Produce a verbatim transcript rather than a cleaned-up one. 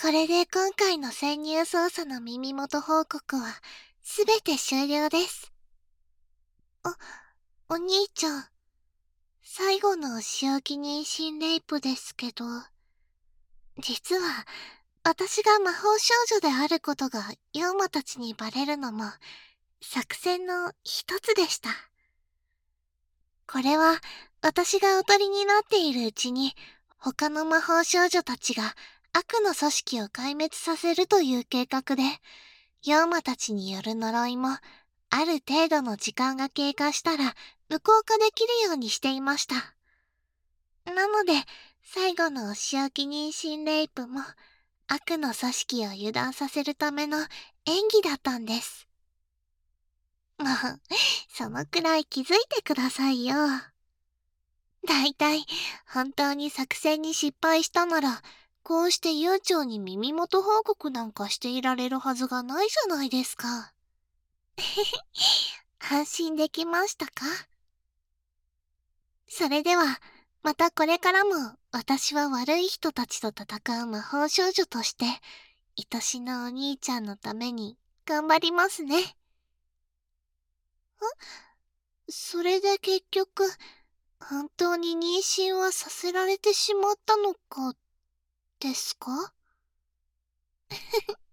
これで今回の潜入捜査の耳元報告はすべて終了です。あ、お兄ちゃん。最後の仕置き妊娠レイプですけど、実は私が魔法少女であることが妖魔たちにバレるのも作戦の一つでした。これは私がおとりになっているうちに他の魔法少女たちが悪の組織を壊滅させるという計画で、妖魔たちによる呪いもある程度の時間が経過したら無効化できるようにしていました。なので最後のお仕置き妊娠レイプも悪の組織を油断させるための演技だったんです。もう、そのくらい気づいてくださいよ。だいたい、本当に作戦に失敗したなら、こうして悠長に耳元報告なんかしていられるはずがないじゃないですか。安心できましたか？それでは、またこれからも私は悪い人たちと戦う魔法少女として、愛しのお兄ちゃんのために頑張りますね。ん？それで結局、本当に妊娠はさせられてしまったのか、ですか？